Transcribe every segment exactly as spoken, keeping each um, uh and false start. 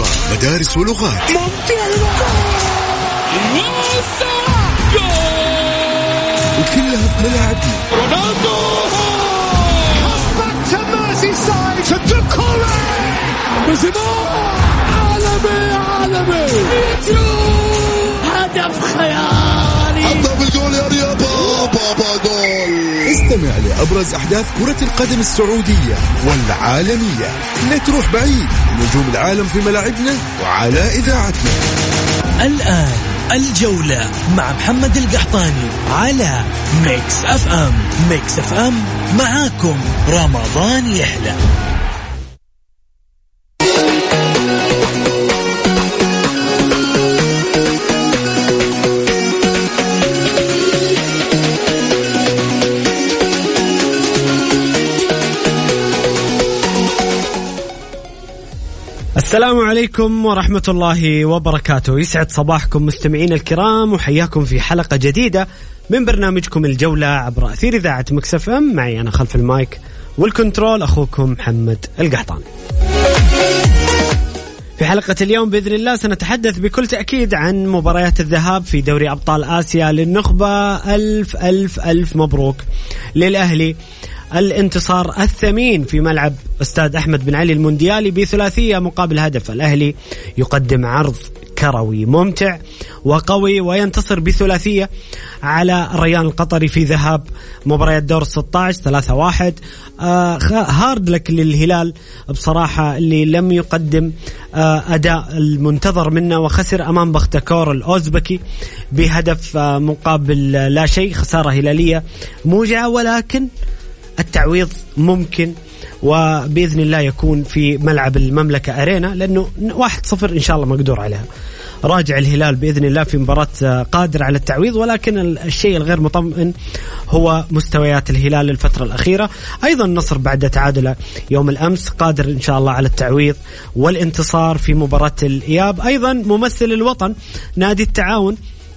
مدارس ولغات. ممتع وكلها في ملاعبنا. رونالدو عالمي عالمي هدف خيالي. حطها بالجول يا رياض. بابا جول. استمع لأبرز أحداث كرة القدم السعودية والعالمية. لا تروح بعيد، نجوم العالم في ملاعبنا وعلى إذاعتنا. الآن الجولة مع محمد القحطاني على ميكس أف أم. ميكس أف أم معاكم رمضان يحلى. السلام عليكم ورحمة الله وبركاته. يسعد صباحكم مستمعين الكرام، وحياكم في حلقة جديدة من برنامجكم الجولة عبر أثير إذاعة ميكس أف أم. معي أنا خلف المايك والكنترول أخوكم محمد القحطاني. في حلقة اليوم بإذن الله سنتحدث بكل تأكيد عن مباريات الذهاب في دوري أبطال آسيا للنخبة. ألف ألف ألف مبروك للأهلي، الانتصار الثمين في ملعب أستاذ أحمد بن علي المونديالي بثلاثية مقابل هدف. الأهلي يقدم عرض كروي ممتع وقوي وينتصر بثلاثية على الريان القطري في ذهاب مباريات دور الستة عشر ثلاثة واحد. آه هارد لك للهلال بصراحة، اللي لم يقدم آه أداء المنتظر منه وخسر أمام بختكور الأوزبكي بهدف آه مقابل لا شيء. خسارة هلالية موجعة، ولكن التعويض ممكن وبإذن الله يكون في ملعب المملكة أرينا، لأنه واحد صفر إن شاء الله مقدور عليها. راجع الهلال بإذن الله في مباراة قادر على التعويض، ولكن الشيء الغير مطمئن هو مستويات الهلال الفترة الأخيرة. أيضا النصر بعد تعادل يوم الأمس قادر إن شاء الله على التعويض والانتصار في مباراة الإياب. أيضا ممثل الوطن نادي التعاون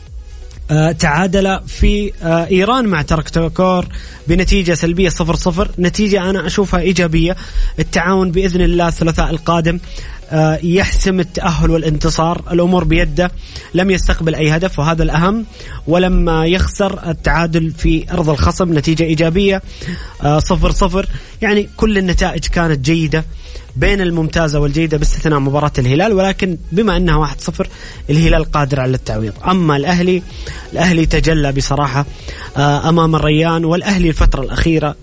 آه تعادل في آه إيران مع تركتوكور بنتيجة سلبية صفر صفر. نتيجة أنا أشوفها إيجابية. التعاون بإذن الله الثلاثاء القادم آه يحسم التأهل والانتصار، الأمور بيده، لم يستقبل أي هدف وهذا الأهم، ولما يخسر التعادل في أرض الخصم نتيجة إيجابية آه صفر صفر. يعني كل النتائج كانت جيدة بين الممتازة والجيدة باستثناء مباراة الهلال، ولكن بما أنها واحد صفر الهلال قادر على التعويض. أما الأهلي الأهلي تجلى بصراحة أمام الريان، والأهلي الفترة الأخيرة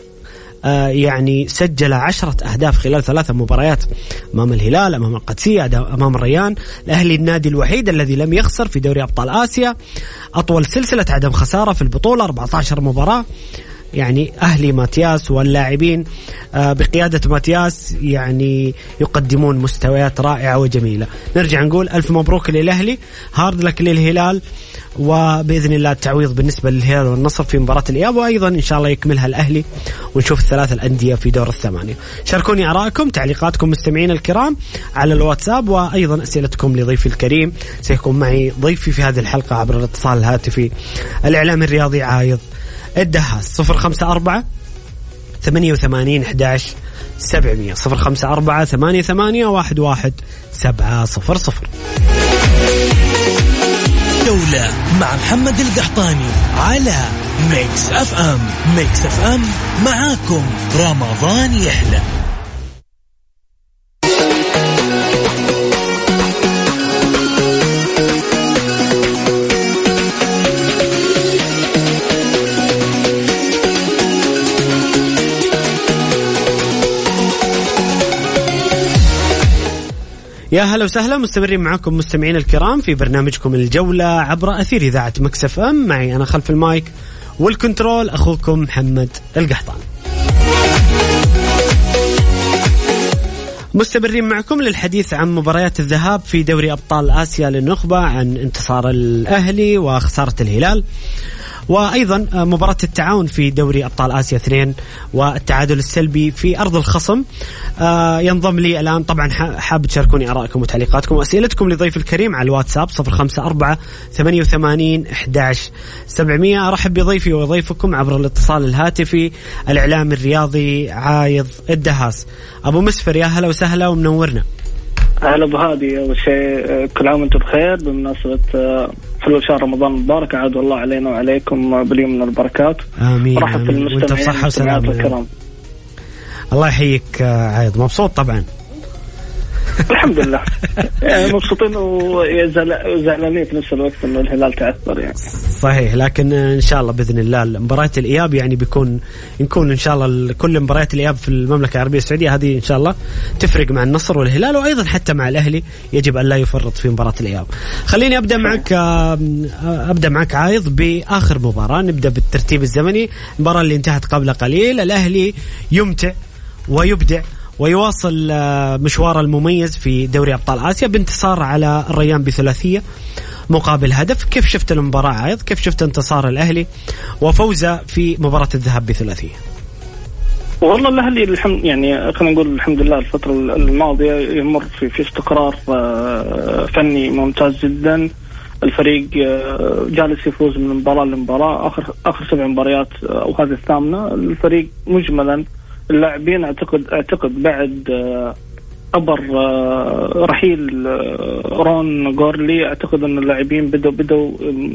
يعني سجل عشرة أهداف خلال ثلاثة مباريات أمام الهلال، أمام القدسية، أمام الريان. الأهلي النادي الوحيد الذي لم يخسر في دوري أبطال آسيا، أطول سلسلة عدم خسارة في البطولة أربعة عشر مباراة. يعني أهلي ماتياس واللاعبين بقيادة ماتياس يعني يقدمون مستويات رائعة وجميلة. نرجع نقول ألف مبروك للأهلي، هارد لك للهلال، وبإذن الله التعويض بالنسبة للهلال والنصر في مباراة الإياب، وأيضا إن شاء الله يكملها الأهلي ونشوف الثلاث الأندية في دور الثمانية. شاركوني آراءكم تعليقاتكم مستمعين الكرام على الواتساب، وأيضا أسئلتكم لضيفي الكريم. سيكون معي ضيفي في هذه الحلقة عبر الاتصال الهاتفي الإعلامي الرياضي عايض الدهاس. صفر خمسة أربعة ثمانية وثمانين أحد عشر سبعمية صفر خمسة أربعة ثمانية ثمانية واحد واحد سبعة صفر صفر. جولة مع محمد القحطاني على ميكس أف أم. ميكس أف أم معاكم رمضان يحلى. يا هلا وسهلا، مستمرين معكم مستمعين الكرام في برنامجكم الجولة عبر أثير إذاعة ميكس أف أم. معي أنا خلف المايك والكنترول أخوكم محمد القحطاني. مستمرين معكم للحديث عن مباريات الذهاب في دوري أبطال آسيا للنخبة، عن انتصار الأهلي وخسارة الهلال، وأيضا مباراة التعاون في دوري أبطال آسيا اثنين والتعادل السلبي في أرض الخصم. آه ينضم لي الآن طبعا حاب تشاركوني آرائكم وتعليقاتكم وأسئلتكم لضيف الكريم على الواتساب صفر خمسة أربعة ثمانية وثمانين أحد عشر سبعمية. أرحب بضيفي وضيفكم عبر الاتصال الهاتفي الإعلامي الرياضي عايض الدهاس. أبو مسفر، يا هلا وسهلا ومنورنا. هلا بهادي. أول شيء كل عام وأنتم بخير بمناسبة حلول شهر رمضان المبارك. عاد الله علينا وعليكم باليوم من البركات. آمين. رحب بالمستمعين والسلام الكرام. الله يحييك عايض. مبسوط طبعا؟ الحمد لله يعني مبسوطين وزعلانين في نفس الوقت انه الهلال تعثر يعني. صحيح، لكن ان شاء الله باذن الله مباريات الاياب يعني بيكون نكون ان شاء الله كل مباريات الاياب في المملكه العربيه السعوديه هذه ان شاء الله تفرق مع النصر والهلال، وايضا حتى مع الاهلي يجب ان لا يفرط في مباراه الاياب. خليني ابدا معك ابدا معك عايض باخر مباراه، نبدا بالترتيب الزمني. المباراه اللي انتهت قبل قليل، الاهلي يمتع ويبدع ويواصل مشواره المميز في دوري أبطال آسيا بانتصار على الريان بثلاثية مقابل هدف. كيف شفت المباراة عايض؟ كيف شفت انتصار الأهلي وفوزه في مباراة الذهاب بثلاثية؟ والله الأهلي الحمد يعني خلينا نقول الحمد لله الفترة الماضية يمر في في استقرار فني ممتاز جدا. الفريق جالس يفوز من مباراة لمباراة. آخر آخر سبع مباريات أو هذه الثامنة. الفريق مجملا اللاعبين اعتقد اعتقد بعد ابر رحيل رون غورلي اعتقد ان اللاعبين بدوا بدوا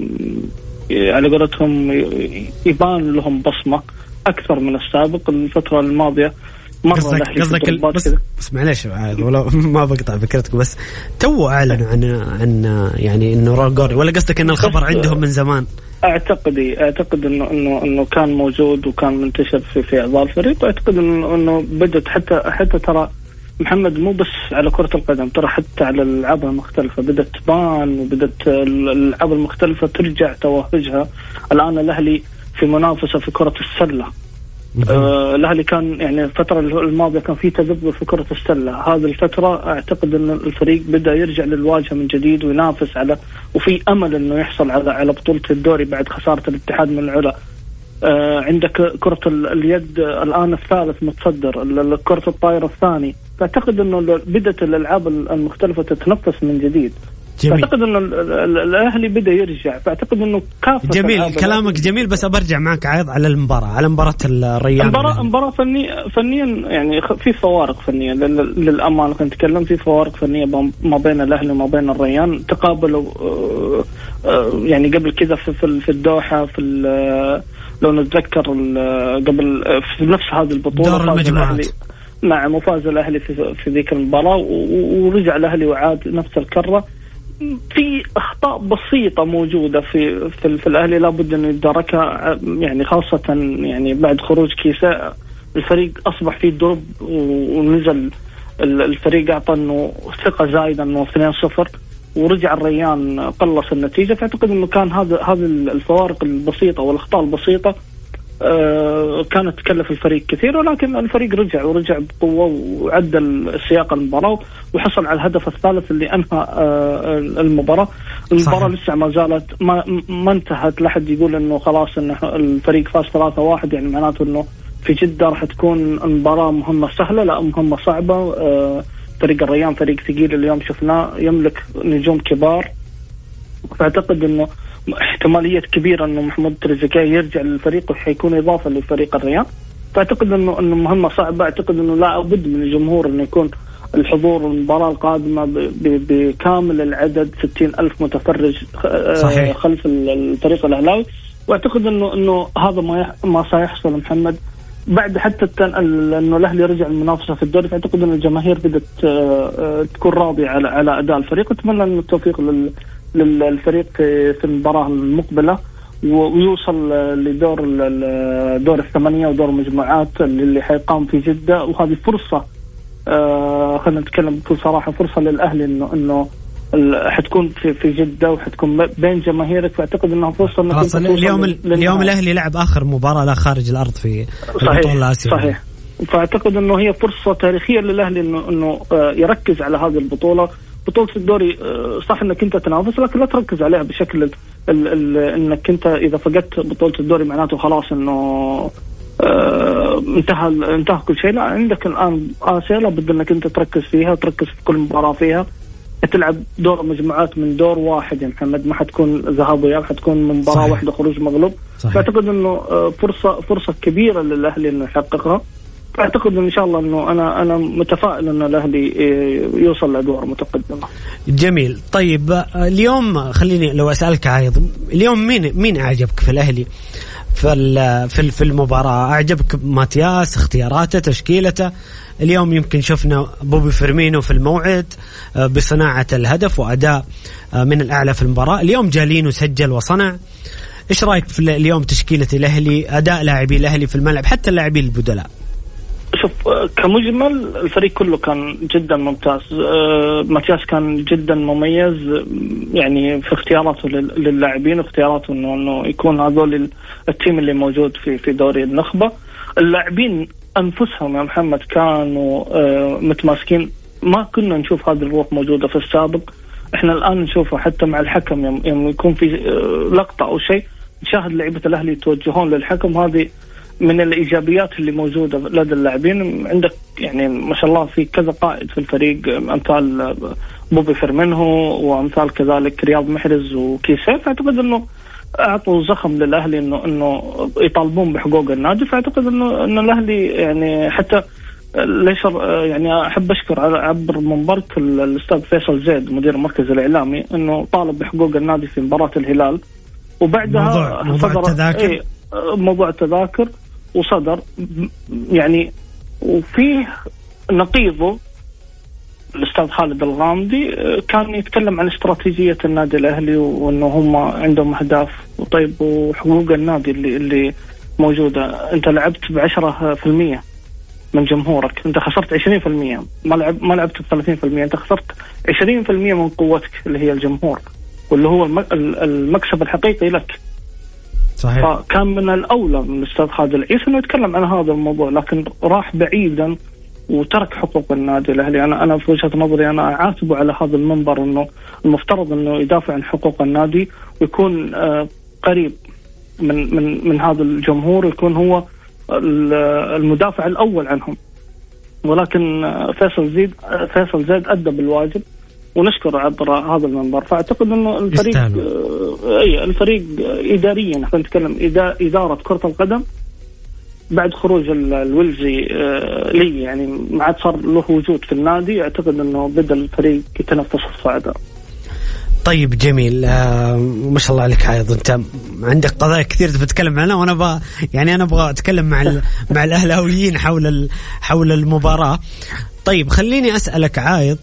على قولتهم يبان لهم بصمه اكثر من السابق. الفتره الماضيه مره قصدك قصدك بس, بس معليش ولا ما بقطع فكرتك، بس تو اعلنوا عن عن يعني انه رون غورلي، ولا قصدك ان الخبر عندهم من زمان؟ اعتقد اعتقد انه انه انه كان موجود وكان منتشر في في اعضاء الفريق. واعتقد انه انه بدت حتى حتى ترى محمد مو بس على كرة القدم، ترى حتى على الالعاب المختلفة بدت تبان وبدت الالعاب المختلفة ترجع توهجها. الان الاهلي في منافسة في كرة السلة. آه الاهلي كان يعني الفترة الماضية كان في تذبذب في كرة السلة. هذه الفترة اعتقد ان الفريق بدأ يرجع للواجهة من جديد وينافس على، وفي امل انه يحصل على على بطولة الدوري بعد خسارة الاتحاد من العلا. آه عندك كرة اليد الان الثالث متصدر، كرة الطائرة الثاني. فاعتقد انه بدأت الالعاب المختلفة تتنفس من جديد. فاعتقد انه الاهلي بدا يرجع. فاعتقد انه كافه جميل كلامك جميل، بس برجع معك عايض على المباراه على مباراه الريان. مباراه مباراه فنيا فنيا يعني في فوارق فنيه للامانه. كنت نتكلم في فوارق فنيه ما بين الاهلي وما بين الريان. تقابلوا يعني قبل كذا في في الدوحه في لو نتذكر قبل في نفس هذه البطوله دور المجموعات. نعم، وفاز الاهلي في في ذيك المباراه ورجع الاهلي وعاد نفس الكره. في أخطاء بسيطة موجودة في في, في الأهلي لابد أن يدركها، يعني خاصة يعني بعد خروج كيساء الفريق أصبح فيه دروب ونزل الفريق أعطى أنه ثقة زايدة أنه اثنين صفر ورجع الريان قلص النتيجة. فأعتقد أنه كان هذا هذه الفوارق البسيطة والأخطاء البسيطة آه كانت تكلف الفريق كثير، ولكن الفريق رجع ورجع بقوة وعدل سياق المباراة وحصل على الهدف الثالث اللي أنهى آه المباراة. المباراة لسه ما زالت ما, ما انتهت. لحد يقول إنه خلاص إنه الفريق فاز ثلاثة واحد يعني معناته إنه في جدة راح تكون المباراة مهمة سهلة، لا مهمة صعبة. آه فريق الريان فريق ثقيل اليوم شفناه يملك نجوم كبار. فأعتقد إنه احتمالية كبيرة إنه محمود تريزيجيه يرجع للفريق وحيكون إضافة لفريق الريان. فأعتقد إنه إنه مهمة صعبة. أعتقد إنه لا بد من الجمهور إنه يكون الحضور المباراة القادمة بكامل العدد ستين ألف متفرج صحيح. خلف الفريق الأهلاوي. وأعتقد إنه إنه هذا ما ما سيحصل محمد بعد حتى إنه الأهلي رجع المنافسة في الدوري. فأعتقد إن الجماهير بدأت تكون راضية على على أداء الفريق. أتمنى إنه التوفيق لل للفريق في المباراة المقبلة ويوصل لدور دور الثمانية ودور المجموعات اللي حيقام في جدة. وهذه فرصة آه خلينا نتكلم بكل صراحة، فرصة للأهلي إنه إنه حتكون في في جدة وحتكون بين جماهيرك. فأعتقد إنها فرصة إنك اليوم اليوم الأهلي لعب آخر مباراة لا خارج الأرض في البطولة الآسيوية. صحيح. فأعتقد إنه هي فرصة تاريخية للأهلي إنه إنه يركز على هذه البطولة. بطولة الدوري صح انك انت تنافس، لكن لا تركز عليها بشكل ال ال انك انت اذا فقدت بطولة الدوري معناته خلاص انه اه انتهى انتهى كل شيء. لا، عندك الان آسيا لابد انك انت تركز فيها وتركز في كل مباراة فيها. تلعب دور مجموعات من دور واحد يا محمد، ما حتكون ذهاب وإياب، حتكون من مباراة واحدة خروج مغلوب. فأعتقد انه فرصة فرصة كبيرة للأهلي انه يحققها. أعتقد إن شاء الله إنه أنا أنا متفائل إنه الأهلي يوصل لأدوار متقدمة. جميل. طيب اليوم خليني لو أسألك عايض، اليوم مين مين أعجبك في الأهلي في في في المباراة؟ أعجبك ماتياس، اختياراته، تشكيلته؟ اليوم يمكن شفنا بوبي فيرمينو في الموعد بصناعة الهدف وأداء من الأعلى في المباراة. اليوم جالينو سجل وصنع. إيش رأيك في اليوم تشكيلة الأهلي، أداء لاعبي الأهلي في الملعب حتى اللاعبين البدلاء؟ شوف كمجمل الفريق كله كان جدا ممتاز. ماتياس كان جدا مميز يعني في اختياراته للاعبين واختياراته انه انه يكون هذول التيم اللي موجود في في دوري النخبة. اللاعبين انفسهم يا محمد كانوا متماسكين، ما كنا نشوف هذه الروح موجودة في السابق. احنا الان نشوفه حتى مع الحكم يوم يكون في لقطة او شيء نشاهد لعيبة الاهلي يتوجهون للحكم. هذه من الإيجابيات اللي موجودة لدى اللاعبين. عندك يعني ما شاء الله في كذا قائد في الفريق، أمثال بوبي فيرمينو وأمثال كذلك رياض محرز وكيسيه. فأعتقد أنه أعطوا زخم للأهلي إنه إنه يطالبون بحقوق النادي. فأعتقد إنه إنه الأهلي يعني حتى ليش يعني أحب أشكر على عبر منبرك الأستاذ فيصل زيد مدير المركز الإعلامي إنه طالب بحقوق النادي في مباراة الهلال، وبعدها موضوع, موضوع التذاكر ايه موضوع التذاكر وصدر يعني. وفيه نقيضه الأستاذ خالد الغامدي كان يتكلم عن استراتيجية النادي الأهلي وأنه هم عندهم أهداف. وطيب وحقوق النادي اللي اللي موجودة، أنت لعبت بعشرة في المية من جمهورك، أنت خسرت عشرين في المية، ما لعب ما لعبت بثلاثين في المية، أنت خسرت عشرين في المية من قوتك اللي هي الجمهور، واللي هو المكسب الحقيقي لك. صحيح. فكان من الأولى من الأستاذ خالد العيسى إنه يتكلم عن هذا الموضوع، لكن راح بعيدا وترك حقوق النادي الأهلي. أنا أنا في وجهة نظري أنا أعاتبه على هذا المنبر إنه المفترض إنه يدافع عن حقوق النادي ويكون آه قريب من من من هذا الجمهور، ويكون هو المدافع الأول عنهم. ولكن فيصل زيد فيصل زيد أدى بالواجب ونشكر عبر هذا المنبر. فأعتقد إنه الفريق آه أي الفريق إداريا نحن نتكلم إدارة كرة القدم بعد خروج الولزي آه لي يعني ما عاد صار له وجود في النادي. أعتقد إنه بدأ الفريق يتنفس الصعداء. طيب جميل. آه ما شاء الله عليك عايض، انت عندك قضايا كثير تتكلم عنها، وانا ب... يعني انا ابغى اتكلم مع ال... مع الاهلاويين حول ال... حول المباراة. طيب خليني اسالك عايض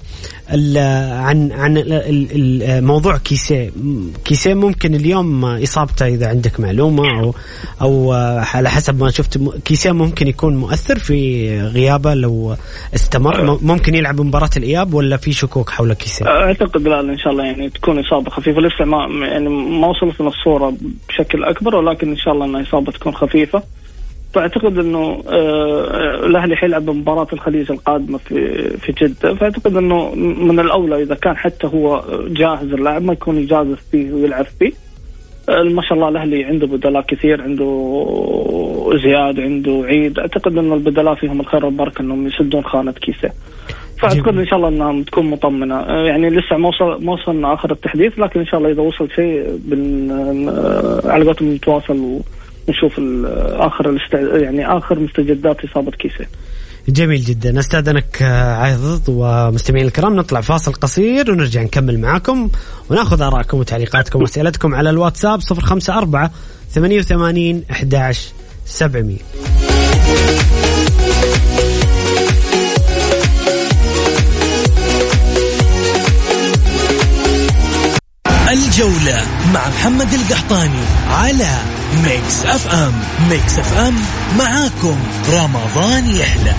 عن عن الموضوع كيسيه. كيسيه ممكن اليوم اصابته اذا عندك معلومه او او على حسب ما شفت كيسيه ممكن يكون مؤثر في غيابه لو استمر، ممكن يلعب مباراه الاياب ولا في شكوك حول كيسيه؟ اعتقد لا ان شاء الله يعني تكون اصابه خفيفه، لسه ما يعني ما وصلت لنا الصوره بشكل اكبر، ولكن ان شاء الله ان اصابه تكون خفيفه. فاعتقد انه آه الاهلي حيلعب مباراه الخليج القادمه في في جده، فاعتقد انه من الاولى اذا كان حتى هو جاهز اللاعب ما يكون يجازف فيه ويلعب فيه. آه ما شاء الله الاهلي عنده بدلاء كثير، عنده زياد، عنده عيد. اعتقد انه البدلاء فيهم الخير والبركه انهم يسدون خانه كيسه. فاعتقد ان شاء الله انها تكون مطمنه. آه يعني لسه ما وصل ما وصلنا اخر التحديث، لكن ان شاء الله اذا وصل شيء بن آه على قولتهم نتواصل و نشوف آخر الاستع... يعني آخر مستجدات إصابة كيسة. جميل جدا. استاذنك عايض ومستمعين الكرام نطلع فاصل قصير ونرجع نكمل معاكم وناخذ آراءكم وتعليقاتكم وأسئلتكم على الواتساب صفر خمسة أربعة ثمانية وثمانين أحد عشر سبعمية. الجولة مع محمد القحطاني على ميكس اف ام. ميكس اف ام معاكم رمضان يحلى.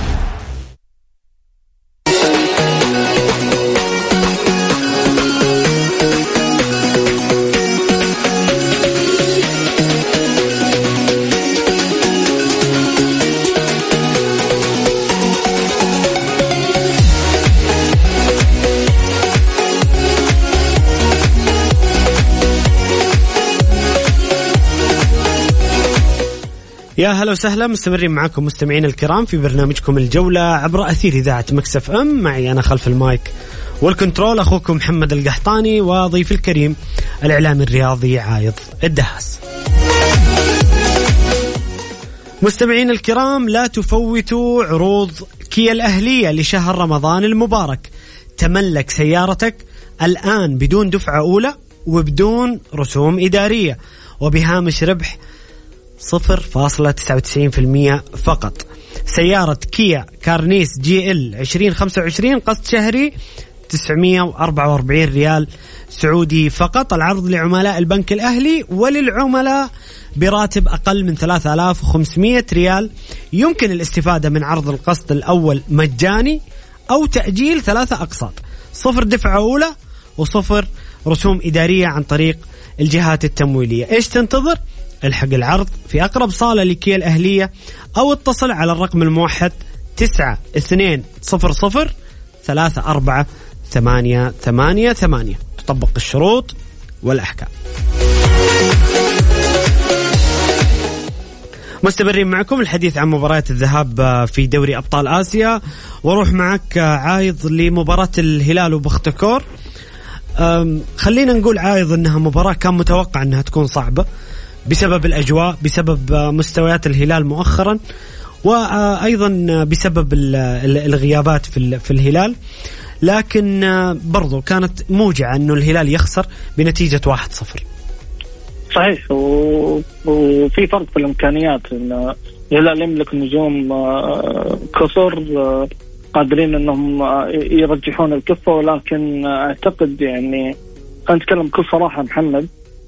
يا هلا وسهلا، مستمرين معكم مستمعين الكرام في برنامجكم الجولة عبر أثير إذاعة ميكس اف ام. معي أنا خلف المايك والكنترول أخوكم محمد القحطاني، وضيف الكريم الإعلامي الرياضي عايض الدهاس. مستمعين الكرام، لا تفوتوا عروض كيا الأهلية لشهر رمضان المبارك. تملك سيارتك الآن بدون دفعة أولى وبدون رسوم إدارية وبهامش ربح صفر فاصلة تسعة وتسعين بالمئة فقط. سيارة كيا كارنيس جي ال عشرين خمسة وعشرين قسط شهري تسعمائة وأربعة وأربعين ريال سعودي فقط. العرض لعملاء البنك الأهلي وللعملاء براتب أقل من ثلاثة آلاف وخمسمائة ريال. يمكن الاستفادة من عرض القسط الأول مجاني أو تأجيل ثلاثة أقساط، صفر دفعة أولى وصفر رسوم إدارية عن طريق الجهات التمويلية. إيش تنتظر؟ الحق العرض في أقرب صالة لكيا الأهلية أو اتصل على الرقم الموحد تسعة اثنين صفر صفر ثلاثة أربعة ثمانية ثمانية ثمانية. تطبق الشروط والأحكام. مستمرين معكم الحديث عن مباريات الذهاب في دوري أبطال آسيا، وروح معك عايض لمباراة الهلال وبختكور. خلينا نقول عايض أنها مباراة كان متوقع أنها تكون صعبة بسبب الأجواء، بسبب مستويات الهلال مؤخرا، وأيضا بسبب الغيابات في الهلال، لكن برضو كانت موجعة أنه الهلال يخسر بنتيجة واحد صفر. صحيح، وفي فرق في الإمكانيات. إن الهلال يملك نجوم كثر قادرين أنهم يرجحون الكفة، ولكن أعتقد يعني خلينا نتكلم بكل صراحة محمد،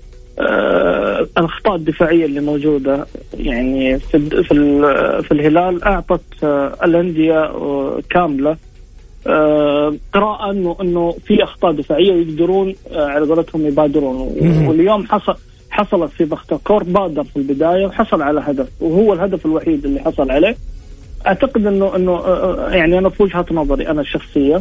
الأخطاء الدفاعية اللي موجودة يعني في في الهلال أعطت الأندية كاملة قراءة إنه إنه في أخطاء دفاعية ويقدرون على قولتهم يبادرون. واليوم حصل حصلت في بختكور، بادر في البداية وحصل على هدف، وهو الهدف الوحيد اللي حصل عليه. أعتقد إنه إنه يعني أنا في وجهة نظري أنا الشخصية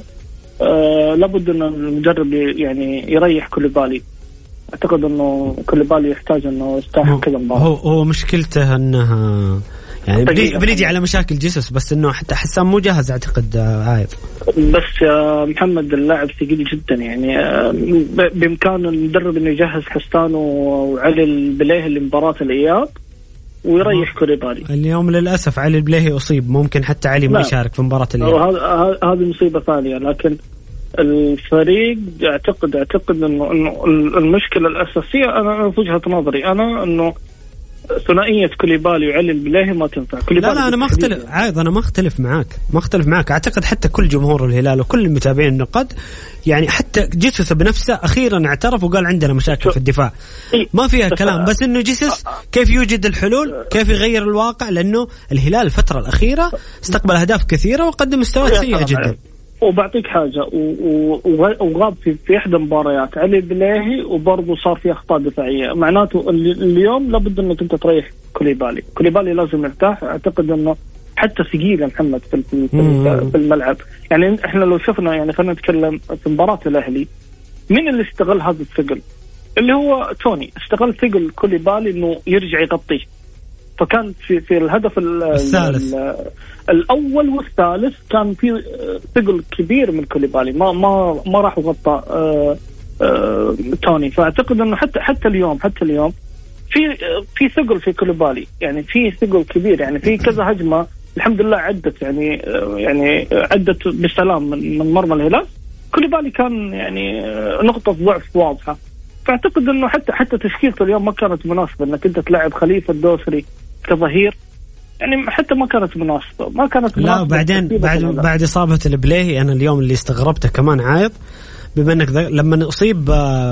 أه لابد إن المدرب يعني يريح كوليبالي. أعتقد إنه كوليبالي يحتاج إنه يستاهل كذا مباراة. هو هو مشكلته إنها يعني بنيجي, بنيجي على مشاكل جيسوس، بس إنه حتى حسام مو جاهز أعتقد عايض. بس يا محمد اللاعب ثقيل جدا، يعني بإمكان المدرب إنه يجهز حسان وعلي البليه لمباراة الإياب ويريح كوليبالي. اليوم للأسف علي البليه أصيب، ممكن حتى علي ما يشارك في مباراة الإياب. هذه مصيبة ثانية. لكن الفريق أعتقد أعتقد إنه إنه المشكلة الأساسية أنا في وجهة نظري أنا إنه ثنائية كوليبالي وعلي البلاهي ما تنفع. لا لا أنا ما أختلف عايض، أنا ما أختلف معاك ما أختلف معاك أعتقد حتى كل جمهور الهلال وكل المتابعين النقاد، يعني حتى جيسوس بنفسه أخيرا اعترف وقال عندنا مشاكل في الدفاع، ما فيها كلام. بس إنه جيسوس كيف يوجد الحلول، كيف يغير الواقع، لأنه الهلال الفترة الأخيرة استقبل أهداف كثيرة وقدم مستويات سيئة جدا. وبعطيك حاجة، وغاب في في إحدى مباريات علي بلاهي وبرضه صار في أخطاء دفاعية. معناته اليوم لابد إنك أنت تريح كوليبالي. كوليبالي لازم يرتاح. أعتقد إنه حتى ثقيل محمد في في, في الملعب. يعني إحنا لو شفنا يعني خلينا نتكلم في مباراة الأهلي، من اللي استغل هذا الثقل؟ اللي هو توني استغل ثقل كوليبالي إنه يرجع يغطيه. فكان في في الهدف الثالث الأول والثالث كان في ثقل كبير من كوليبالي، ما ما ما راح يغطى آه آه توني. فأعتقد إنه حتى حتى اليوم حتى اليوم في في ثقل في كوليبالي، يعني في ثقل كبير. يعني في كذا هجمة الحمد لله عدت يعني يعني عدت بسلام من من مرمى الهلال. كوليبالي كان يعني نقطة ضعف واضحة. فأعتقد إنه حتى حتى تشكيلته اليوم ما كانت مناسبة إنك أنت تلعب خليفة الدوسري كظهير، يعني حتى ما كانت مناسبة ما كانت مناسبة. لا بعدين بعد بعد إصابة البلاهي أنا اليوم اللي استغربته كمان عايض، بما إنك لما أصيب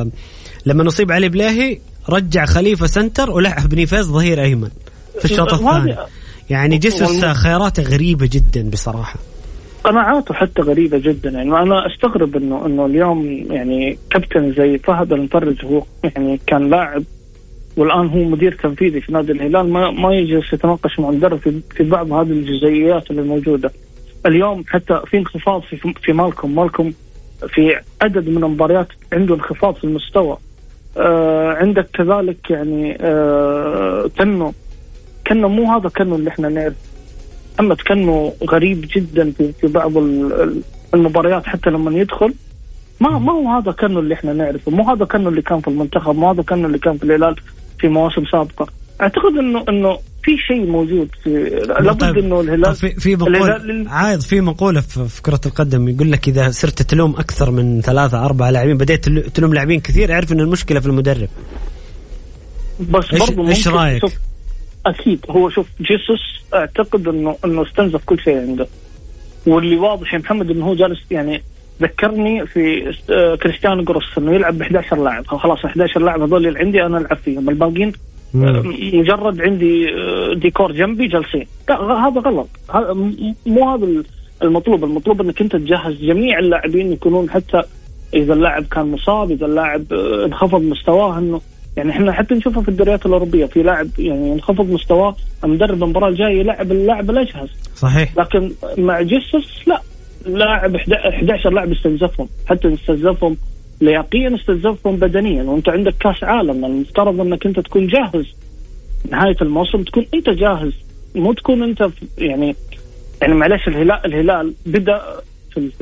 لما أصيب علي بلاهي رجع خليفة سنتر ولعب بنيفاز ظهير أيمن في الشوط الثاني. يعني جيسوس خياراته غريبة جدا بصراحة، قناعاته حتى غريبة جدا. يعني أنا أستغرب إنه إنه اليوم يعني كابتن زي فهد المفرج هو يعني كان لاعب والآن هو مدير تنفيذي في نادي الهلال، ما ما يجلس يتناقش مع المدرب في في بعض هذه الجزئيات اللي موجودة اليوم. حتى في انخفاض في في مالكم مالكم في عدد من المباريات عنده انخفاض في المستوى. آه عندك كذلك يعني آه كانه كانه مو هذا كانه اللي احنا نعرف. أما كانه غريب جدا في في بعض المباريات، حتى لما يدخل ما ما هو هذا كانه اللي احنا نعرفه، مو هذا كانه اللي كان في المنتخب، مو هذا كانه اللي كان في الهلال في مواسم سابقة. أعتقد إنه إنه في شيء موجود في لابد انه الهلال في في مقول عايض في مقوله في كرة القدم يقول لك اذا صرت تلوم اكثر من ثلاثة أربعة لاعبين بديت تلوم لاعبين كثير اعرف ان المشكلة في المدرب. بس برضو ايش رايك؟ اكيد هو شوف جيسوس اعتقد انه انه استنزف كل شيء عنده، واللي واضح يا محمد انه هو جالس يعني ذكرني في كريستيانو جروس انه يلعب ب إحدى عشر لاعب، خلاص إحدى عشر لاعب هذول اللي عندي انا العب فيهم، الباقيين مجرد عندي ديكور جنبي جالسين. هذا غلط، مو هذا المطلوب. المطلوب انك انت تجهز جميع اللاعبين يكونون، حتى اذا اللاعب كان مصاب، اذا اللاعب انخفض مستواه، انه يعني احنا حتى نشوفها في الدوريات الاوروبيه في لاعب يعني انخفض مستواه المدرب المباراه الجايه يلعب اللاعب الاجهز. صحيح. لكن مع جيسوس لا، لاعب إحدى عشر لاعب استنزفهم، حتى استنزفهم لياقيا استنزفهم بدنيا، وانت عندك كاس عالم المفترض انك انت تكون جاهز نهايه الموسم، تكون انت جاهز، مو تكون انت يعني يعني معلش الهلال الهلال بدا في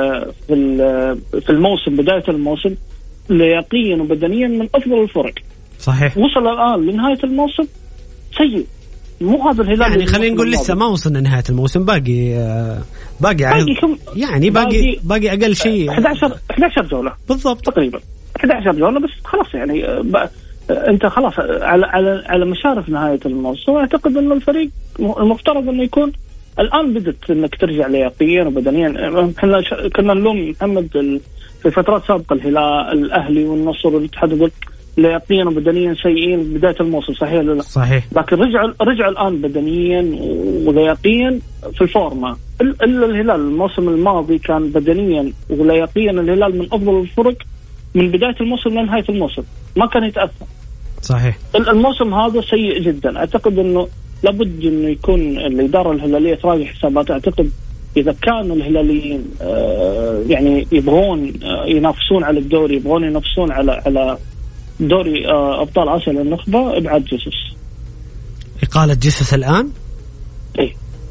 في في الموسم بدايه الموسم لياقيا وبدنيا من افضل الفرق. صحيح. وصل الان لنهايه الموسم سيء، مو هذا الهلال يعني خلينا نقول لسه ما وصلنا نهاية الموسم، باقي باقي, باقي كم يعني باقي باقي أقل شيء إحدى عشر جولة بالضبط تقريبا إحدى عشر جولة بس خلاص يعني أنت خلاص على على على مشارف نهاية الموسم. أعتقد إنه الفريق المفترض إنه يكون الآن بدت إنك ترجع لياقيا وبدنيا. إحنا كنا نلوم محمد في فترات سابقة الهلال الأهلي والنصر والاتحاد يقول لياقيا وبدنيا سيئين بداية الموسم، صحيح ولا لا؟ صحيح. لكن رجع رجع الآن بدنيا ولياقيا في الفورمة. إلا الهلال الموسم الماضي كان بدنيا ولياقيا الهلال من أفضل الفرق من بداية الموسم لنهاية الموسم، ما كان يتأثر. صحيح. الموسم هذا سيء جدا. أعتقد إنه لابد إنه يكون الإدارة الهلالية تراجع حسابات. أعتقد إذا كانوا الهلاليين آه يعني يبغون آه ينافسون على الدوري، يبغون ينافسون على على دوري أبطال آسيا للنخبة، ابعاد جيسوس. إقالة جيسوس الآن؟ إيه.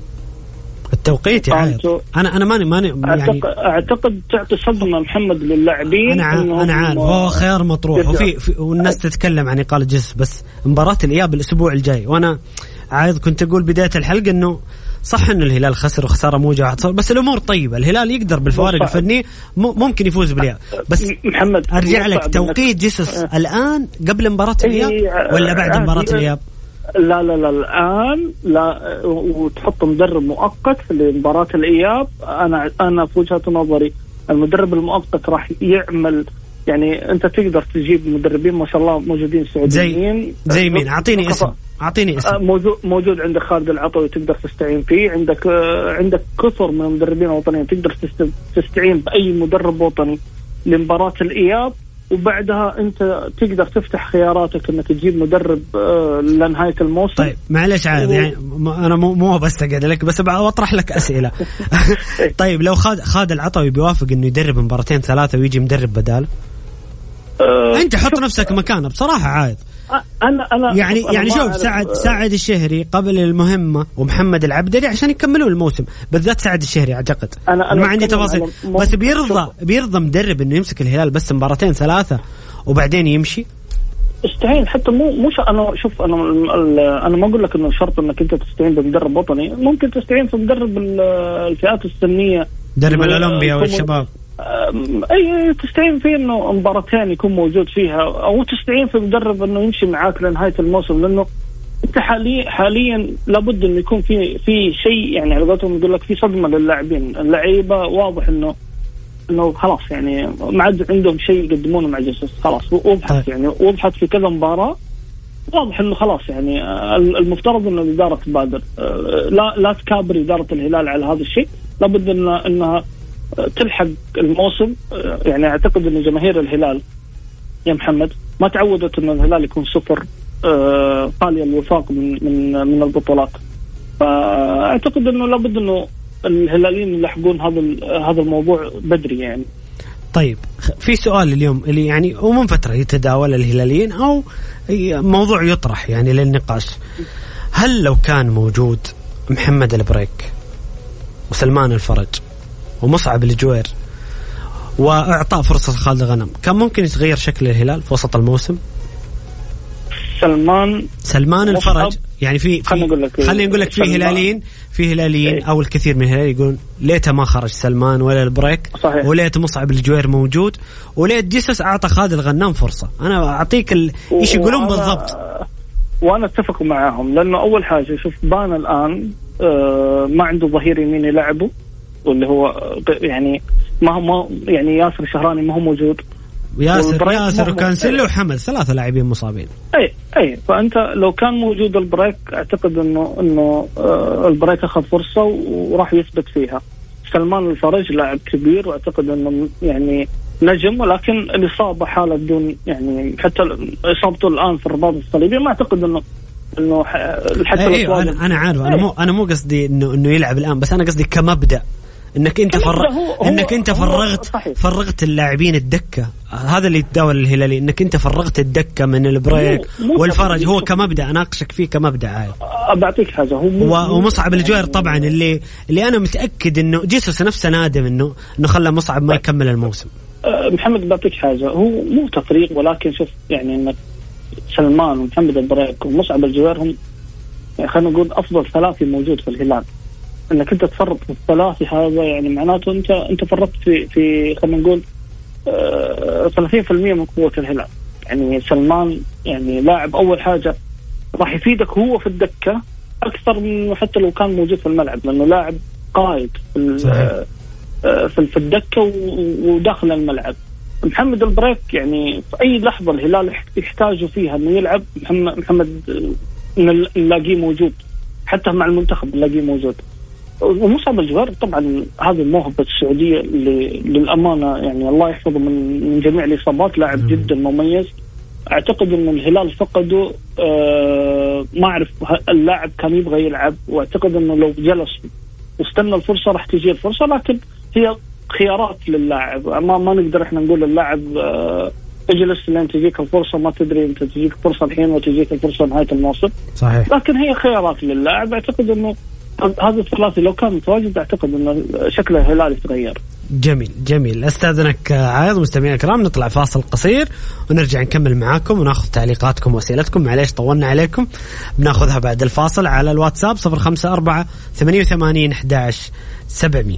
التوقيت يعني أنا أنا ماني ماني يعني أعتقد, أعتقد تعطي صدمة محمد للاعبين. أنا ع... أنا عارف هو خيار مطروح وفي في والناس تتكلم عن إقالة جيسوس، بس مباراة الإياب الأسبوع الجاي، وأنا عايز كنت أقول بداية الحلقة إنه صح إنه الهلال خسر وخسارة موجعة، بس الأمور طيبة، الهلال يقدر بالفوارق الفنية ممكن يفوز بالإياب. بس محمد أرجع لك توقيت جيسوس أه. الآن قبل مباراة الإياب ولا بعد مباراة الإياب؟ لا لا لا الآن لا، وتحط مدرب مؤقت لمباراة الإياب. أنا أنا في وجهة نظري المدرب المؤقت راح يعمل، يعني أنت تقدر تجيب مدربين ما شاء الله موجودين سعوديين. زي زي مين؟ أعطيني اسم. أعطيني اسم. موجود موجود عندك خالد العطوي تقدر تستعين فيه، عندك عندك كثر من المدربين الوطنيين تقدر تستعين بأي مدرب وطني لمباراة الإياب، وبعدها أنت تقدر تفتح خياراتك إنك تجيب مدرب لنهاية الموسم. طيب معلش عادي و... يعني أنا مو مو بس أقعد لك بس بطرح لك أسئلة. طيب لو خالد خالد العطوي بيوافق إنه يدرب مباراتين ثلاثة ويجي مدرب بدال؟ أه أنت حط نفسك مكانه بصراحة عاد. أنا أنا يعني أنا يعني شوف سعد سعد الشهري قبل المهمة ومحمد العبدلي عشان يكملوا الموسم، بالذات سعد الشهري أعتقد. أنا أنا ما عندي تفاصيل بس بيرضى بيرضى مدرب إنه يمسك الهلال بس مباراتين ثلاثة وبعدين يمشي. استعين حتى مو مش أنا شوف أنا أنا ما أقول لك إنه شرط إنك أنت تستعين بمدرب وطني، ممكن تستعين في مدرب الفئات السنية، مدرب الأولمبيا والشباب. اي تستعين فيه انه مباراتين يكون موجود فيها، او تستعين في مدرب انه يمشي معاك لنهايه الموسم، لانه انت حاليا حاليا لابد انه يكون في في شيء يعني على قولتهم يقول لك في صدمه للاعبين، اللعيبه واضح انه انه خلاص يعني ما عاد عندهم شيء يقدمونه مع جيسوس خلاص، وضحت يعني وضحت في كذا مباراه واضح انه خلاص يعني المفترض انه الاداره تبادر، لا لا تكابر اداره الهلال على هذا الشيء، لابد انها انها تلحق الموسم. يعني أعتقد أن جماهير الهلال يا محمد ما تعودت أن الهلال يكون صفر قالي الوفاق من من من البطولات، فأعتقد أنه لابد أنه الهلاليين يلحقون هذا هذا الموضوع بدري يعني. طيب في سؤال اليوم اللي يعني ومن فترة يتداول الهلاليين أو موضوع يطرح يعني للنقاش، هل لو كان موجود محمد البريك وسلمان الفرج ومصعب الجوير وإعطاء فرصة خالد غنم كان ممكن يتغير شكل الهلال في وسط الموسم؟ سلمان سلمان الفرج. يعني في خلينا نقول لك خلينا نقول لك في هلاليين في هلاليين او الكثير من الهلال يقول ليته ما خرج سلمان ولا البريك، وليت مصعب الجوير موجود، وليت جيسس اعطى خالد الغنام فرصه. انا اعطيك ال... ايش يقولون بالضبط، وانا اتفق معاهم. لانه اول حاجه شوف بان الان آه ما عنده ظهير يمين يلعبه، واللي هو يعني ما هو يعني ياسر شهراني ما هو موجود، ياسر ياسر وكانسيلو وحمد ثلاثة لاعبين مصابين. اي اي فانت لو كان موجود البريك اعتقد انه انه آه البريك اخذ فرصه وراح يثبت فيها. سلمان الفرج لاعب كبير واعتقد انه يعني نجم، ولكن الاصابه حاله بدون يعني حتى اصابته الان في الرباط الصليبي ما اعتقد انه انه حتى أيوة انا انا عارف. انا مو انا مو قصدي انه انه يلعب الان، بس انا قصدي كمبدا انك انت فر... هو انك انت فرغت فرغت اللاعبين الدكه. هذا اللي يتداول الهلالي، انك انت فرغت الدكه من البريك والفرج. هو كمبدا اناقشك فيه كمبدا عادي. بعطيك حاجه هو ومصعب الجوير طبعا اللي اللي انا متاكد انه جيسوس نفسه نادم انه انه خلى مصعب ما يكمل الموسم. محمد بعطيك حاجه، هو مو تفريق، ولكن شوف يعني انك سلمان ومحمد البريك ومصعب الجوير هم يعني خلينا نقول افضل ثلاثي موجود في الهلال. انك انت تفرط في الثلاثي هذا يعني معناته انت انت فرطت في في خلينا نقول ثلاثين بالمئة من قوه الهلال. يعني سلمان يعني لاعب اول حاجه راح يفيدك هو في الدكه اكثر من حتى لو كان موجود في الملعب، لانه لاعب قائد في في في الدكه وداخل الملعب. محمد البريك يعني في اي لحظه الهلال يحتاجه فيها انه يلعب محمد محمد نلاقيه موجود، حتى مع المنتخب نلاقيه موجود. ومصعب الجوير طبعا هذه الموهبة السعودية اللي للأمانة يعني الله يحفظه من من جميع الإصابات، لاعب جدا مميز. أعتقد إن الهلال فقده آه ما أعرف اللاعب كان يبغى يلعب، وأعتقد إنه لو جلس واستنى الفرصة راح تجي الفرصة، لكن هي خيارات للاعب. ما ما نقدر إحنا نقول للاعب آه اجلس لين تجيك الفرصة، ما تدري أنت تجيك فرصة الحين وتجيك الفرصة نهاية الموسم. صحيح. لكن هي خيارات للاعب. أعتقد إنه هذا الثلاثي لو كان متواجد أعتقد أن شكل الهلال يتغير. جميل جميل. أستاذنك عايض. مستمعينا الكرام نطلع فاصل قصير ونرجع نكمل معاكم وناخذ تعليقاتكم وأسئلتكم. معليش طولنا عليكم، بناخذها بعد الفاصل على الواتساب صفر خمسة أربعة ثمانية وثمانين أحد عشر سبعمية.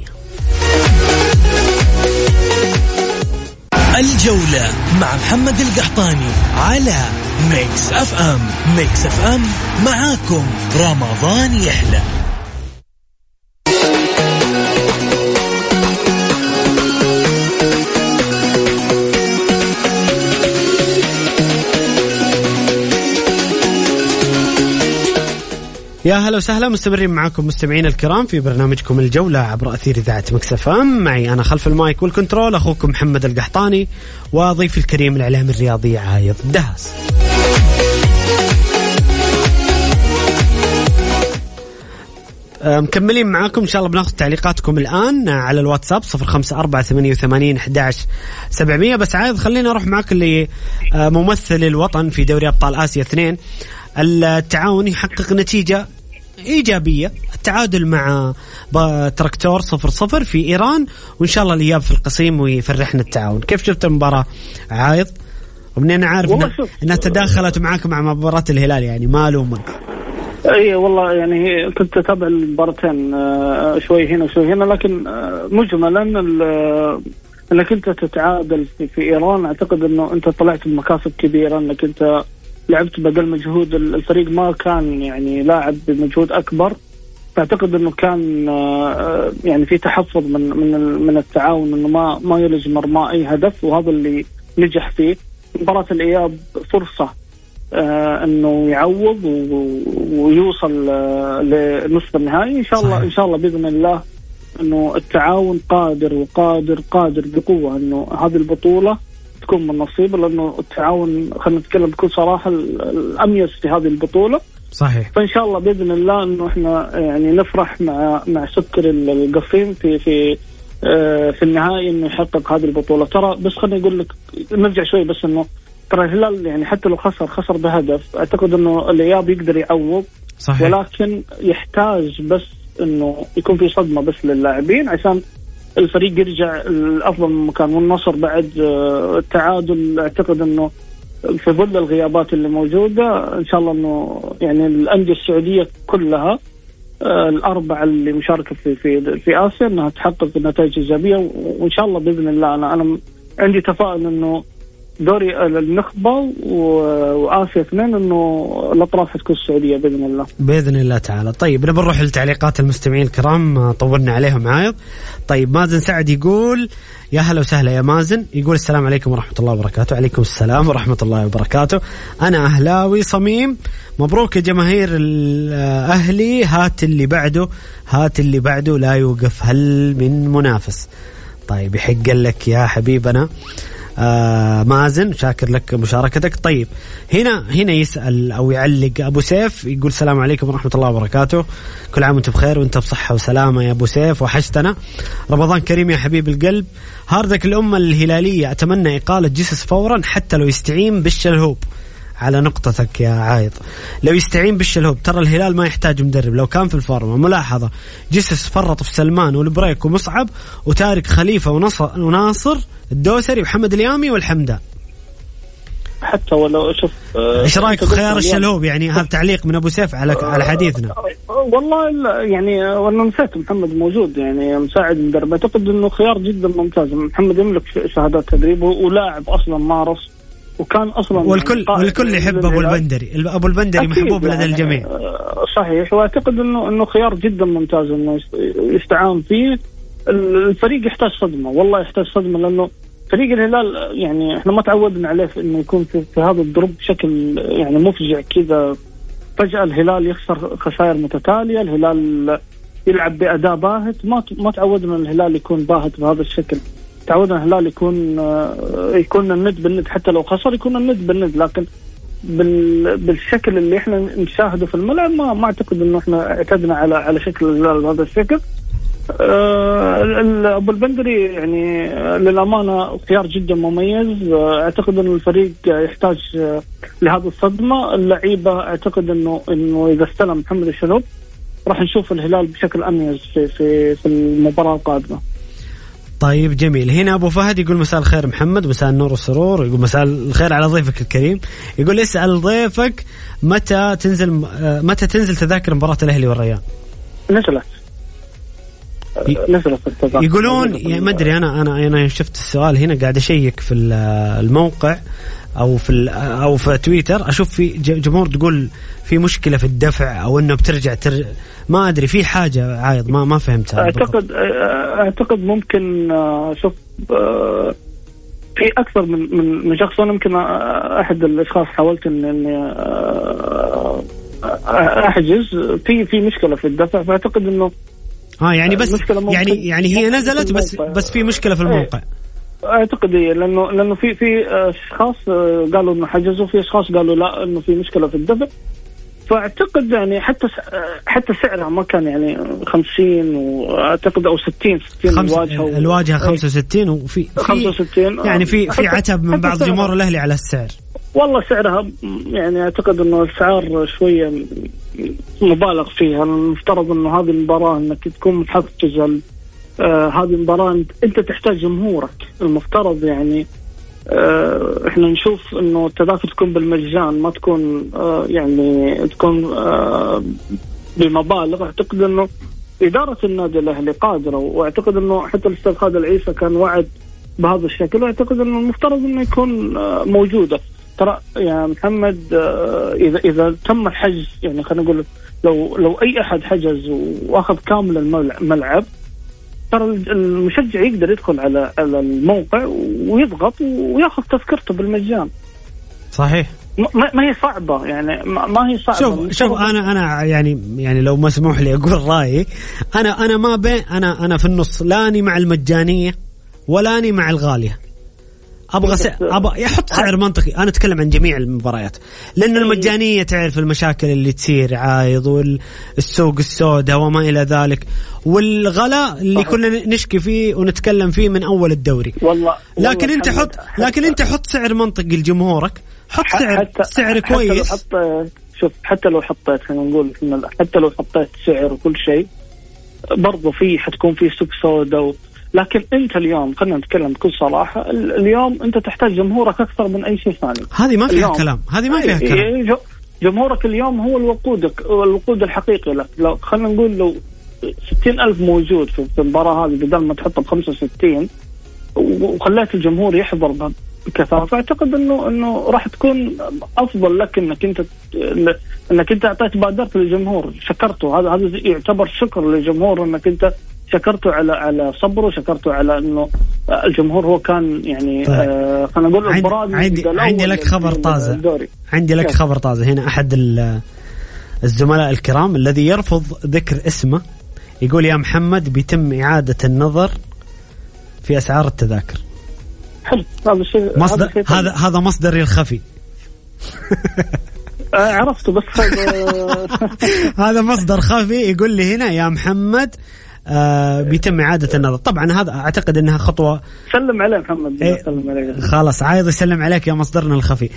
الجولة مع محمد القحطاني على ميكس أف أم. ميكس أف أم معاكم رمضان يحلى. يا هلا وسهلا، مستمرين معاكم مستمعين الكرام في برنامجكم الجولة عبر أثير إذاعة ميكس أف أم. معي أنا خلف المايك والكنترول أخوكم محمد القحطاني، وضيفي الكريم الإعلامي الرياضي عايض دهس. مكملين معاكم إن شاء الله. بناخذ تعليقاتكم الآن على الواتساب صفر خمسة أربعة ثمانية وثمانين أحد عشر سبعمية. بس عايض خلينا نروح معاك اللي ممثل الوطن في دوري أبطال آسيا اثنين. التعاون يحقق نتيجة إيجابية، التعادل مع تراكتور صفر صفر في إيران، وإن شاء الله الإياب في القصيم ويفرحنا التعاون. كيف شفت المباراة عايض؟ ومنين عارف إنها إنها تداخلت معاك مع مباراة الهلال، يعني ما ألومك. اي والله يعني كنت اتابع المباراتين شوي هنا وشوي هنا، لكن مجملا انك انت تتعادل في ايران اعتقد انه انت طلعت بمكاسب كبيره، انك انت لعبت بدل مجهود الفريق ما كان يعني لاعب بمجهود اكبر. فاعتقد انه كان يعني في تحفظ من من من التعاون انه ما ما يلج مرمى اي هدف، وهذا اللي نجح فيه. مباراة الاياب فرصة آه انه يعوض ويوصل آه لنصف النهائي ان شاء الله. ان شاء الله باذن الله انه التعاون قادر وقادر قادر بقوه انه هذه البطوله تكون من نصيبه، لانه التعاون خلينا نتكلم بكل صراحه الاميز في هذه البطوله. صحيح. فان شاء الله باذن الله انه احنا يعني نفرح مع مع سكر القصيم في في آه في النهائي انه يحقق هذه البطوله. ترى بس خليني اقول لك نرجع شوي بس انه ترى الهلال يعني حتى لو خسر خسر بهدف، اعتقد انه الاياب يقدر يعوض. صحيح. ولكن يحتاج بس انه يكون في صدمه بس للاعبين عشان الفريق يرجع الافضل من مكان. والنصر بعد التعادل اعتقد انه في ظل الغيابات اللي موجودة إن شاء الله إنه يعني الأندية السعودية كلها الأربعة اللي مشاركة في في في آسيا إنها تحقق نتائج إيجابية، وإن شاء الله بإذن الله أنا أنا عندي تفاؤل إنه دوري النخبة وآسيا اثنين إنه الأطراف تكون السعودية بإذن الله بإذن الله تعالى. طيب نبي نروح لتعليقات المستمعين الكرام، طولنا عليهم عايض. طيب مازن سعد يقول يا هلا وسهلا يا مازن، يقول السلام عليكم ورحمة الله وبركاته. عليكم السلام ورحمة الله وبركاته. أنا أهلاوي صميم، مبروك يا جماهير الأهلي، هات اللي بعده هات اللي بعده لا يوقف هل من منافس. طيب يحق لك يا حبيبنا آه مازن، شاكر لك مشاركتك. طيب هنا هنا يسأل أو يعلق أبو سيف، يقول السلام عليكم ورحمة الله وبركاته، كل عام وانت بخير وانت بصحة وسلامة يا أبو سيف، وحشتنا، رمضان كريم يا حبيب القلب. هاردك الأمة الهلالية، أتمنى إقالة جيسس فورا حتى لو يستعين بالشلهوب. على نقطتك يا عايض، لو يستعين بالشلهوب، ترى الهلال ما يحتاج مدرب لو كان في الفورمة. ملاحظة، جيسس فرط في سلمان والبريك ومصعب وتارك خليفة ونصر وناصر الدوسري وحمد اليامي والحمدان. حتى ولو شوف ايش رايك في خيار الشلهوب؟ يعني هذا تعليق من ابو سيف على على حديثنا. والله يعني وانا نسيت محمد موجود يعني مساعد مدرب، اعتقد انه خيار جدا ممتاز. محمد يملك شهادات تدريب ولاعب اصلا مارس، وكان اصلا والكل والكل يحب ابو البندري. ابو البندري محبوب لدى يعني الجميع. صحيح، واعتقد انه انه خيار جدا ممتاز انه يستعان فيه. الفريق يحتاج صدمه، والله يحتاج صدمه، لانه فريق الهلال يعني احنا ما تعودنا عليه في انه يكون في, في هذا الضرب بشكل يعني مفجع كذا. فجأة الهلال يخسر خسائر متتالية، الهلال يلعب بأداء باهت، ما ما تعودنا الهلال يكون باهت بهذا الشكل. تعودنا الهلال يكون يكون الند بالند، حتى لو خسر يكون الند بالند، لكن بال بالشكل اللي احنا نشاهده في الملعب ما ما اعتقد انه احنا اعتدنا على على شكل الهلال بهذا الشكل. أه ابو البندري يعني للامانه خيار جدا مميز. اعتقد ان الفريق يحتاج لهذه الصدمه. اللعيبه اعتقد انه انه اذا استلم محمد الشلهوب راح نشوف الهلال بشكل اميز في في في المباراه القادمه. طيب جميل. هنا أبو فهد يقول مساء الخير محمد، مساء النور والسرور، يقول مساء الخير على ضيفك الكريم. يقول اسأل ضيفك متى تنزل متى تنزل تذاكر مباراة الأهلي والريان؟ نزلت نزلت يقولون يعني ما أدري، أنا أنا أنا شفت السؤال هنا قاعد أشيك في الموقع أو في أو في تويتر، أشوف في جمهور تقول في مشكلة في الدفع أو إنه بترجع ترجع، ما أدري في حاجة عايض ما ما فهمتها. أعتقد أعتقد ممكن شوف في أكثر من من من شخص. أنا يمكن أحد الأشخاص حاولت إن إني أحجز في في مشكلة في الدفع، فأعتقد إنه آه يعني بس يعني يعني هي نزلت بس بس في مشكلة في الموقع. اعتقد إيه، لانه لانه في في اشخاص قالوا انه حجزوا، في اشخاص قالوا لا انه في مشكله في الدفع. فاعتقد يعني حتى حتى سعرها ما كان يعني خمسين، واعتقد او ستين ستين خمس الواجهه الواجهه خمسة وستين، وفي خمسة وستين يعني في في عتب من بعض جمهور الاهلي على السعر. والله سعرها يعني اعتقد انه السعر شويه مبالغ فيها. المفترض انه هذه المباراه انك تكون محفز. آه هذه المباراة أنت تحتاج جمهورك، المفترض يعني آه إحنا نشوف إنه التذاكر تكون بالمجان، ما تكون آه يعني تكون آه بمبالغ. أعتقد إنه إدارة النادي الأهلي قادرة، وأعتقد إنه حتى الأستاذ خالد العيسى كان وعد بهذا الشكل، وأعتقد إنه المفترض إنه يكون آه موجودة. ترى يا محمد آه إذا إذا تم الحجز، يعني خلينا نقول لو لو أي أحد حجز وأخذ كامل الملعب، ترى المشجع يقدر يدخل على على الموقع ويضغط وياخذ تذكرته بالمجان. صحيح، ما, ما هي صعبة يعني، ما هي صعبة. شوف شوف أنا أنا يعني يعني لو مسموح لي أقول رأيي، أنا أنا ما بين أنا أنا في النص، لاني مع المجانية ولاني مع الغالية. أبغى س... أبغى يحط سعر منطقي. أنا أتكلم عن جميع المباريات، لأن المجانية تعرف المشاكل اللي تصير عايض، والسوق السوداء وما إلى ذلك، والغلاء اللي كنا نشكي فيه ونتكلم فيه من أول الدوري. والله لكن أنت حط لكن أنت حط سعر منطقي لجمهورك، حط سعر حتى سعر كويس. حتى لو حط شوف حتى لو حطيت خلينا نقول حتى لو حطيت سعر وكل شيء، برضو في حتكون في سوق سوداء لكن انت اليوم خلينا نتكلم بكل صراحه، اليوم انت تحتاج جمهورك اكثر من اي شيء ثاني. هذه ما فيها كلام، هذه ما فيها كلام. جمهورك اليوم هو الوقودك، الوقود الحقيقي لك. لو خلينا نقول لو ستين ألف موجود في المباراة هذه بدل ما تحطه بخمسة وستين وخليت الجمهور يحضر بكثافة، أعتقد إنه إنه راح تكون أفضل لك إنك أنت إنك أنت أعطيت بادرة للجمهور، شكرته. هذا هذا يعتبر شكر للجمهور، إنك أنت شكرته على على صبره، شكرته على إنه الجمهور هو كان يعني طيب. آه خلينا نقول عندي عندي, عندي لك خبر طازة عندي لك خبر طازة هنا. أحد الزملاء الكرام الذي يرفض ذكر اسمه يقول يا محمد بيتم إعادة النظر في أسعار التذاكر. حلو، هذا الشيء مصدر هذا هذا, هذا مصدري الخفي. عرفته بس هذا مصدر خفي يقول لي هنا يا محمد آه بيتم إعادة النظر. طبعا هذا أعتقد أنها خطوة. سلم عليه محمد. إيه سلم عليك. خلاص عايض يسلم عليك يا مصدرنا الخفي.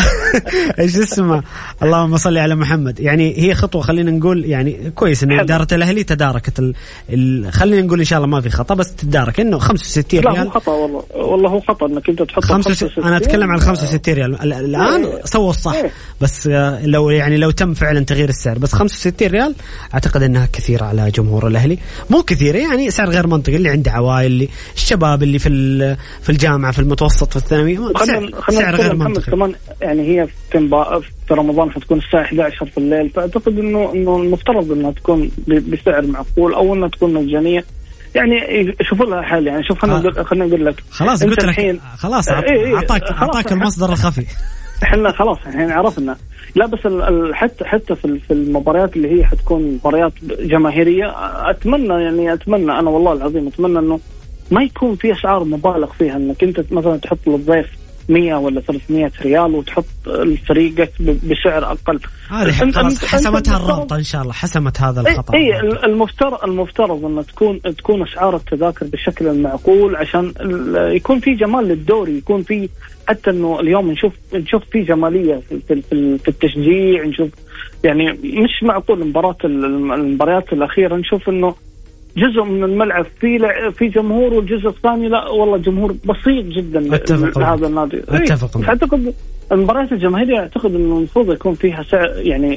إيش اسمه؟ اللهم صل على محمد. يعني هي خطوة خلينا نقول يعني كويس إن إدارة الأهلي تداركت ال... ال... خلينا نقول إن شاء الله ما في خطأ، بس تدارك إنه خمسة وستين ريال. لا هو خطأ والله، والله هو خطأ إنك أنت تحط خمسة وستين. أنا أتكلم عن خمسة وستين ريال الآن. إيه. سووا الصح. إيه. بس لو يعني لو تم فعلا تغيير السعر، بس خمسة وستين ريال أعتقد أنها كثيرة على جمهور الأهلي. مو كثير يعني، سعر غير منطقي. اللي عنده عوائل، اللي الشباب اللي في في الجامعه في المتوسط في الثانوي، سعر, سعر غير منطقي. كمان يعني هي في في رمضان حتكون الساعه إحدى عشرة في الليل، فاعتقد انه انه المفترض انها تكون بسعر معقول او انها تكون مجانيه. يعني شوفوا لها حل. يعني شوف خلينا خلينا نقول لك خلاص قلت لك خلاص اعطاك اعطاك المصدر الخفي. احنا خلاص الحين عرفنا. لا بس حتى حتى في في المباريات اللي هي حتكون مباريات جماهيريه، اتمنى يعني اتمنى انا والله العظيم اتمنى انه ما يكون في اسعار مبالغ فيها، انك انت مثلا تحط للضيف مية ولا ثلاثمية ريال وتحط فريقك بسعر اقل. هذه خلاص حسمتها الرابطه ان شاء الله، حسمت هذا الخطا. اي المفترض المفترض ان تكون تكون اسعار التذاكر بالشكل المعقول عشان يكون في جمال للدوري، يكون في حتى انه اليوم نشوف نشوف في جماليه في في, في التشجيع. نشوف يعني مش معقول مباراه المباريات الاخيره نشوف انه جزء من الملعب في في جمهور والجزء الثاني لا والله جمهور بسيط جدا لهذا النادي. اتفق. اعتقد المباريات الجماهيريه اعتقد انه المفروض يكون فيها سعر يعني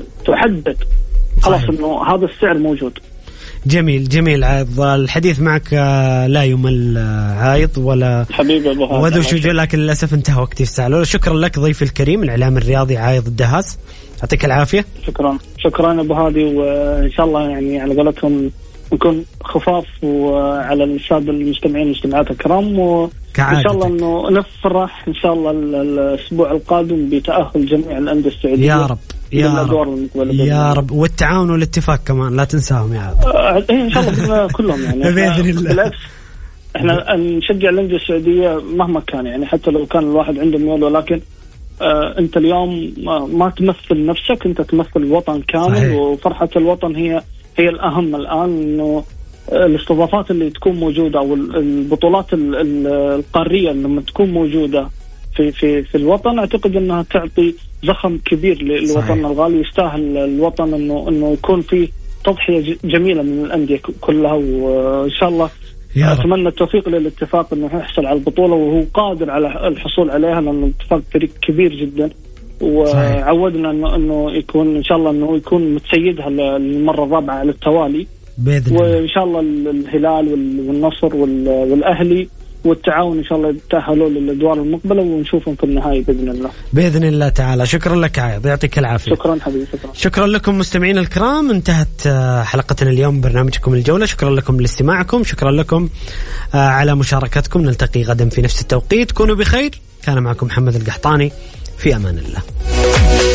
تحدد خلاص انه هذا السعر موجود. جميل جميل عايض، الحديث معك لا يمل عايض ولا حبيبي ابو هذا وذو شجاع، لكن للاسف انتهى وقتي في الساعه. شكرا لك ضيف الكريم الاعلام الرياضي عايض الدهاس، يعطيك العافيه. شكرا شكرا ابو هادي، وان شاء الله يعني على قولتهم نكون خفاف وعلى الساده المستمعين والمستمعات الكرام، وان شاء الله انه نفرح ان شاء الله الاسبوع القادم بتاهل جميع الانديه السعوديه يا رب يا رب يا رب، والتعاون والاتفاق كمان لا تنساهم يا عبد. آه ان شاء الله كلهم يعني باذن الله. بالعكس احنا نشجع الانديه السعوديه مهما كان، يعني حتى لو كان الواحد عنده ميول، ولكن آه انت اليوم ما تمثل نفسك، انت تمثل الوطن كامل. صحيح. وفرحه الوطن هي هي الأهم الآن، إنه الاستضافات اللي تكون موجودة أو البطولات القارية لما تكون موجودة في في في الوطن، أعتقد أنها تعطي زخم كبير للوطن الغالي. يستاهل الوطن إنه إنه يكون في تضحية جميلة من الأندية كلها، وإن شاء الله أتمنى التوفيق للاتفاق إنه يحصل على البطولة وهو قادر على الحصول عليها، لأن الاتفاق فريق كبير جدا. وعودنا انه انه يكون ان شاء الله انه يكون متسيدها للمره الرابعه على التوالي باذن الله. وان شاء الله الهلال والنصر والاهلي والتعاون ان شاء الله يتاهلوا للادوار المقبله ونشوفهم في النهائي باذن الله باذن الله تعالى. شكرا لك عايض، يعطيك العافيه. شكرا حبيبي. شكرا شكرا لكم مستمعينا الكرام، انتهت حلقتنا اليوم برنامجكم الجوله. شكرا لكم لاستماعكم، شكرا لكم على مشاركتكم. نلتقي غدا في نفس التوقيت، كونوا بخير. كان معكم محمد القحطاني، في أمان الله.